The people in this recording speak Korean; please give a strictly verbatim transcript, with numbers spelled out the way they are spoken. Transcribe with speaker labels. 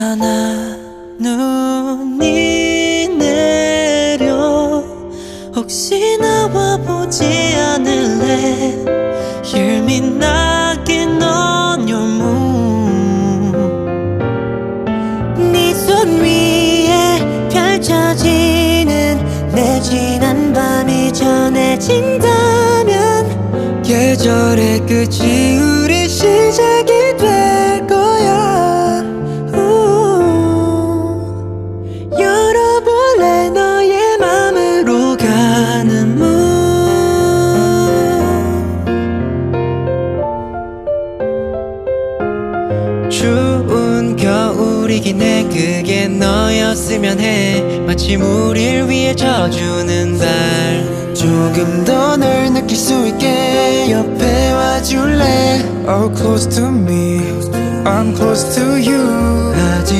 Speaker 1: 하나 눈이 내려 혹시 나와 보지 않을래. Hear me knocking on your moon. 네 손 위에 펼쳐지는 내 지난 밤이 전해진다면 계절의 끝이 우리 시작이 될 거야. 열어볼래 너의 맘으로 가는 문. 추운 겨울이긴 해. 그게 너였으면 해. 마침 우릴 위해 져주는 달. 조금 더 널 느낄 수 있게 옆에 와줄래.
Speaker 2: Oh, close to me, I'm close to you.